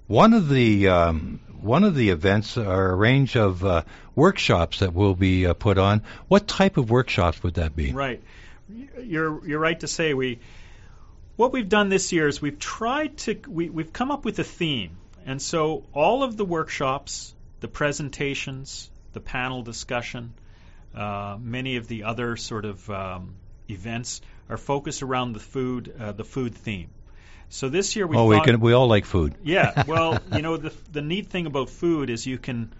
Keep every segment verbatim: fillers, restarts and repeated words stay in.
One of the um, one of the events are a range of uh, workshops that will be uh, put on. What type of workshops would that be? Right. You're you're right to say we. What we've done this year is we've tried to we, we've come up with a theme, and so all of the workshops, the presentations, the panel discussion, uh, many of the other sort of um, events are focused around the food uh, the food theme. So this year we oh thought, we can we all like food. Yeah, well, you know the the neat thing about food is you can,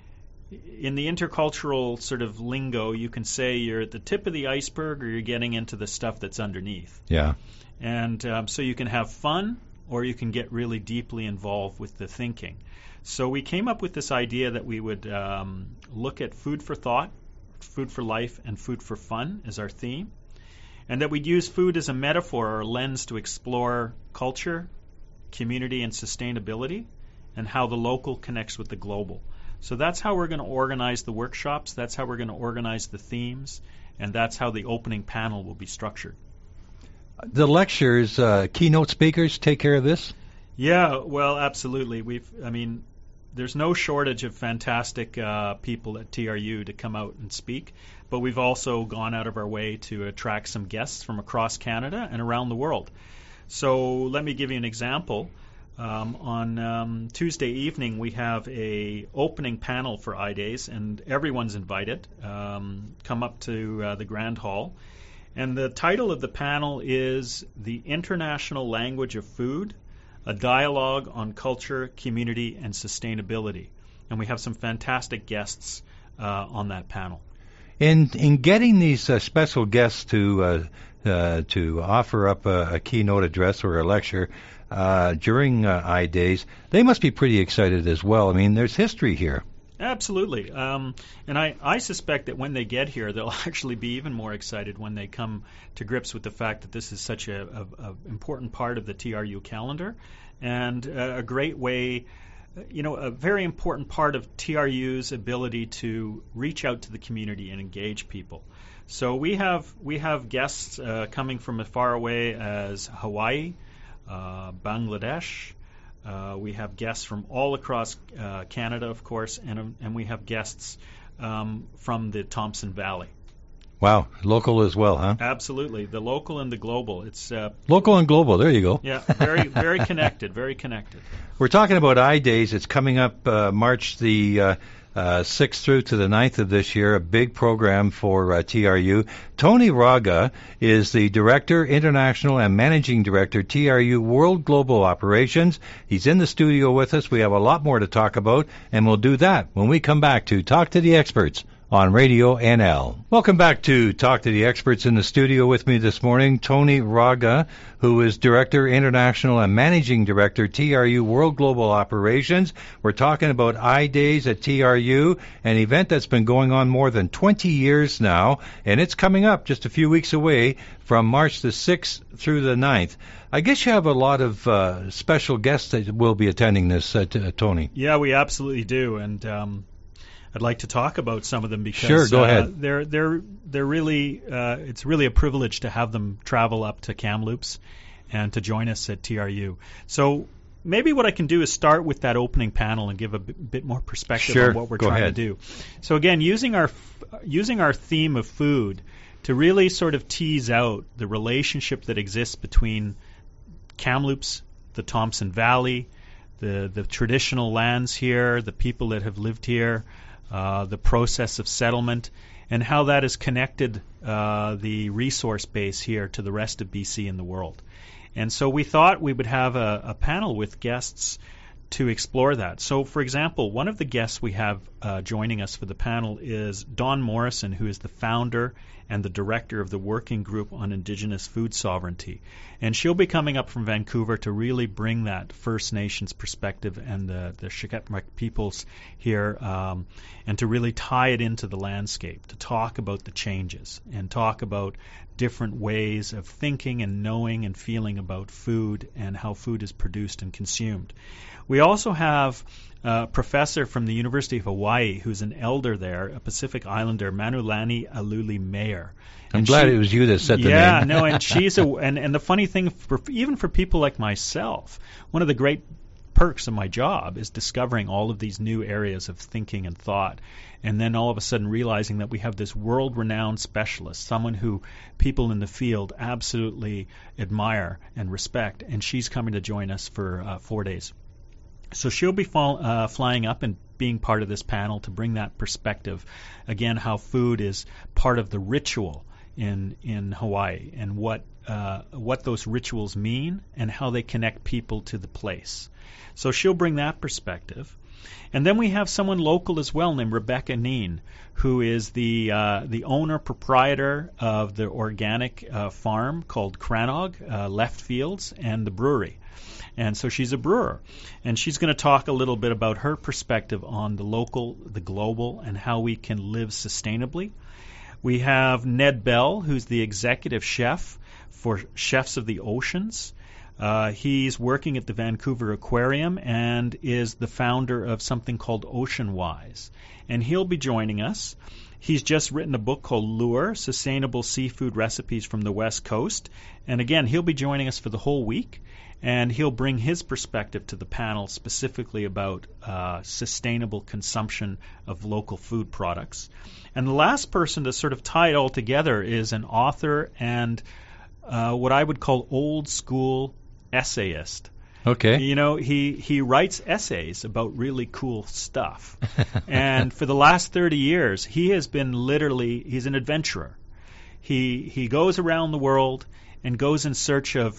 in the intercultural sort of lingo, you can say you're at the tip of the iceberg or you're getting into the stuff that's underneath. Yeah. And um, so you can have fun or you can get really deeply involved with the thinking. So we came up with this idea that we would um, look at food for thought, food for life, and food for fun as our theme, and that we'd use food as a metaphor or a lens to explore culture, community, and sustainability, and how the local connects with the global. So that's how we're going to organize the workshops, that's how we're going to organize the themes, and that's how the opening panel will be structured. The lectures, uh, keynote speakers take care of this? Yeah, well, absolutely. We've, I mean, there's no shortage of fantastic uh, people at T R U to come out and speak, but we've also gone out of our way to attract some guests from across Canada and around the world. So let me give you an example. Um, on um, Tuesday evening, we have a opening panel for I-Days, and everyone's invited. Um, come up to uh, the Grand Hall. And the title of the panel is The International Language of Food, a Dialogue on Culture, Community, and Sustainability. And we have some fantastic guests uh, on that panel. In in getting these uh, special guests to uh, uh, to offer up a, a keynote address or a lecture uh, during uh, I-Days, they must be pretty excited as well. I mean, there's history here. Absolutely. Um, and I, I suspect that when they get here, they'll actually be even more excited when they come to grips with the fact that this is such a, a, a important part of the T R U calendar and a, a great way, you know, a very important part of T R U's ability to reach out to the community and engage people. So we have we have guests uh, coming from as far away as Hawaii, uh, Bangladesh. Uh, we have guests from all across uh, Canada, of course, and and we have guests um, from the Thompson Valley. Wow, local as well, huh? Absolutely, the local and the global. It's uh, local and global. There you go. Yeah, very very connected, very connected. We're talking about I-Days. It's coming up uh, March the uh, uh, sixth through to the ninth of this year. A big program for uh, T R U. Tony Raga is the Director, International and Managing Director, T R U World Global Operations. He's in the studio with us. We have a lot more to talk about, and we'll do that when we come back to Talk to the Experts on Radio N L. Welcome back to Talk to the Experts. In the studio with me this morning, Tony Raga, who is Director, International and Managing Director, T R U World Global Operations. We're talking about I-Days at T R U, an event that's been going on more than twenty years now, and it's coming up just a few weeks away from March the sixth through the ninth. I guess you have a lot of uh, special guests that will be attending this, uh, t- uh, Tony. Yeah, we absolutely do, and um, I'd like to talk about some of them because sure, go uh, ahead. they're they're they're really uh, it's really a privilege to have them travel up to Kamloops and to join us at T R U. So maybe what I can do is start with that opening panel and give a b- bit more perspective sure, on what we're go trying ahead. to do. So again, using our using our theme of food to really sort of tease out the relationship that exists between Kamloops, the Thompson Valley, the the traditional lands here, the people that have lived here, uh, the process of settlement, and how that has connected uh, the resource base here to the rest of B C and the world. And so we thought we would have a, a panel with guests to explore that. So, for example, one of the guests we have uh, joining us for the panel is Dawn Morrison, who is the founder and the director of the Working Group on Indigenous Food Sovereignty. And she'll be coming up from Vancouver to really bring that First Nations perspective and the, the Secwepemc peoples here um, and to really tie it into the landscape, to talk about the changes and talk about different ways of thinking and knowing and feeling about food and how food is produced and consumed. We also have a professor from the University of Hawaii who's an elder there, a Pacific Islander, Manulani Aluli Mayer. I'm and glad she, it was you that said the yeah, name. no, and she's a and, and the funny thing, for, even for people like myself, one of the great perks of my job is discovering all of these new areas of thinking and thought, and then all of a sudden realizing that we have this world-renowned specialist, someone who people in the field absolutely admire and respect, and she's coming to join us for uh, four days. So she'll be fall, uh, flying up and being part of this panel to bring that perspective. Again, how food is part of the ritual in in Hawaii, and what uh, what those rituals mean, and how they connect people to the place. So she'll bring that perspective. And then we have someone local as well named Rebecca Neen, who is the uh, the owner proprietor of the organic uh, farm called Cranog, uh, Left Fields, and the brewery. And so she's a brewer, and she's going to talk a little bit about her perspective on the local, the global, and how we can live sustainably. We have Ned Bell, who's the executive chef for Chefs of the Oceans. Uh, he's working at the Vancouver Aquarium and is the founder of something called Ocean Wise. And he'll be joining us. He's just written a book called Lure, Sustainable Seafood Recipes from the West Coast. And again, he'll be joining us for the whole week. And he'll bring his perspective to the panel specifically about uh, sustainable consumption of local food products. And the last person to sort of tie it all together is an author and uh, what I would call old school essayist. Okay. You know, he, he writes essays about really cool stuff. And for the last thirty years, he has been literally, he's an adventurer. He he goes around the world and goes in search of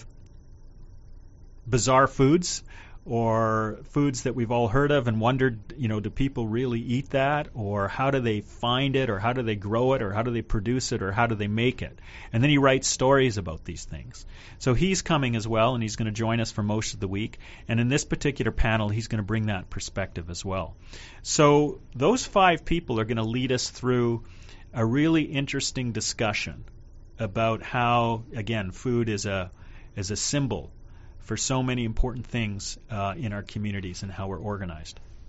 bizarre foods, or foods that we've all heard of and wondered, you know, do people really eat that, or how do they find it, or how do they grow it, or how do they produce it, or how do they make it? And then he writes stories about these things. So he's coming as well, and he's going to join us for most of the week. And in this particular panel, he's going to bring that perspective as well. So those five people are going to lead us through a really interesting discussion about how, again, food is a is a symbol for so many important things uh, in our communities and how we're organized.